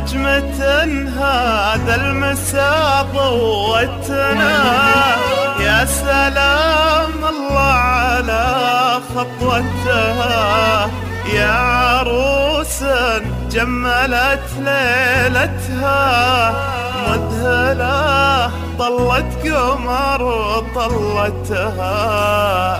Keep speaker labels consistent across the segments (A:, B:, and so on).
A: نجمة هذا المساء ضوتنا، يا سلام الله على خطوتها، يا عروسا جملت ليلتها، مذهلة طلت قمر وطلتها.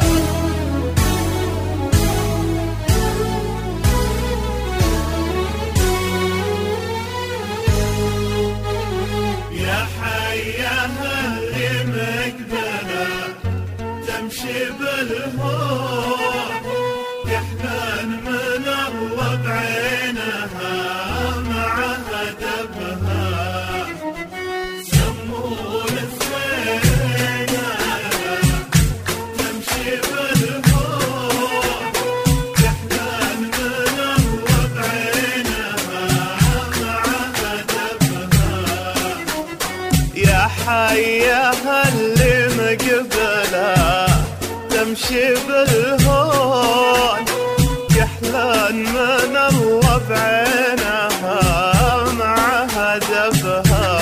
A: يا حياها اللي مقبلة تمشي بالهون، يحنان من الله بعينها مع هدفها، سمون الزينة تمشي بالهون، يحنان من الله بعينها مع هدفها. يا حياها اللي مقبلة تمشي بالهون، يحلان من الله بعينها مع هدفها،